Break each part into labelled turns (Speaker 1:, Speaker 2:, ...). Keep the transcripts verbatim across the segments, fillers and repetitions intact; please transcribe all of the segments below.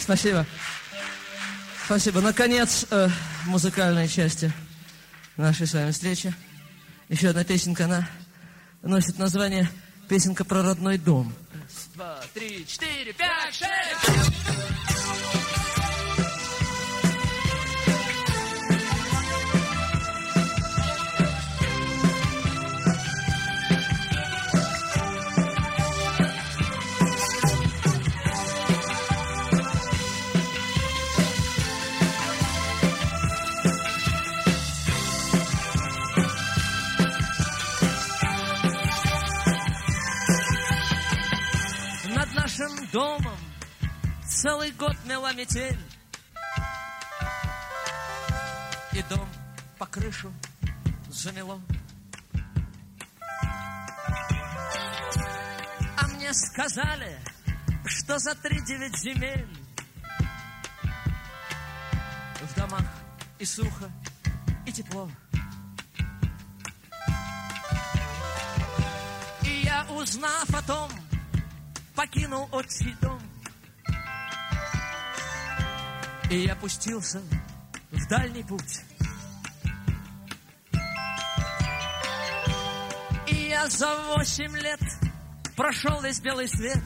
Speaker 1: Спасибо. Спасибо. Наконец, э, музыкальной части нашей с вами встречи. Еще одна песенка, она носит название «Песенка про родной дом».
Speaker 2: Раз, два, три, четыре, пять, шесть.
Speaker 1: Домом целый год мела метель, и дом по крышу замело. А мне сказали, что за три девять земель в домах и сухо, и тепло. И я, узнав о том, покинул отчий дом, и я пустился в дальний путь. И я за восемь лет прошел весь белый свет.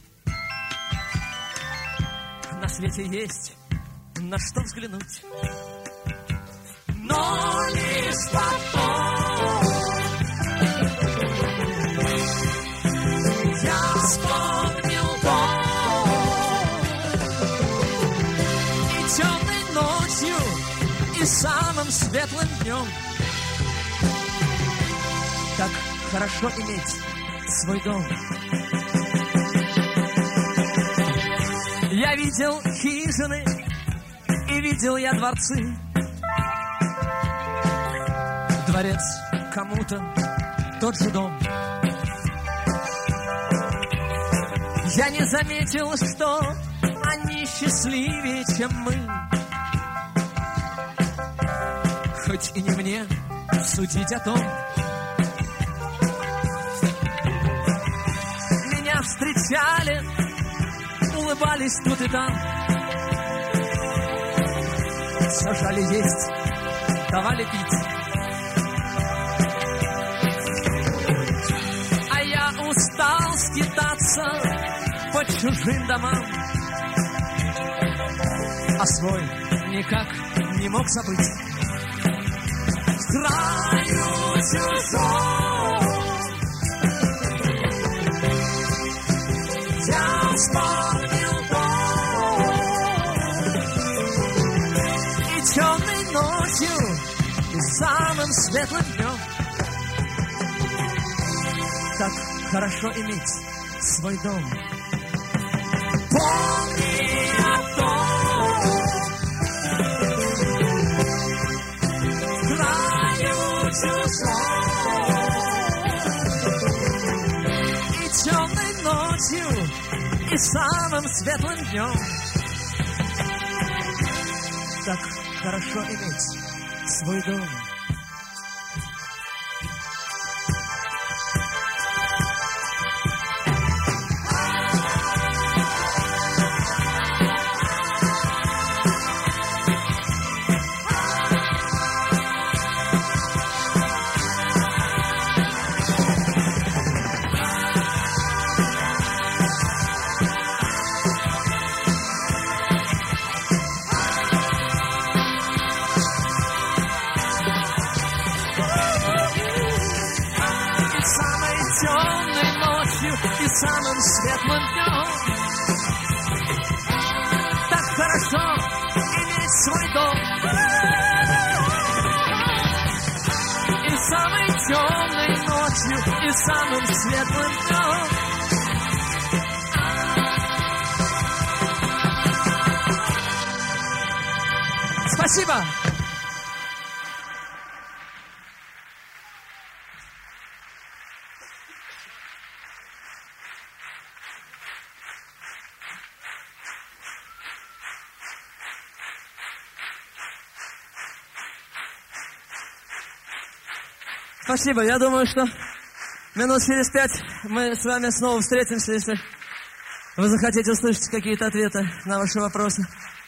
Speaker 1: На свете есть на что взглянуть, но лишь потом я вспомнил дом, и темной ночью, и самым светлым днем. Так хорошо иметь свой дом. Я видел хижины, и видел я дворцы. Дворец кому-то тот же дом. Я не заметил, что они счастливее, чем мы. Хоть и не мне судить о том. Меня встречали, улыбались тут и там, сажали есть, давали пить. А я устал скитаться по чужим домам, а свой никак не мог забыть. В краю чужом я вспомнил дом, и темной ночью, и самым светлым днем. Так хорошо иметь свой дом. Помни о том, в краю чужом, и темной ночью, и самым светлым днем. Так хорошо иметь свой дом. Самым светлым днем. Так хорошо иметь свой дом. И самой темной ночью, и самым светлым днем. Спасибо. Спасибо. Я думаю, что минут через пять мы с вами снова встретимся, если Вы захотите услышать какие-то ответы на ваши вопросы?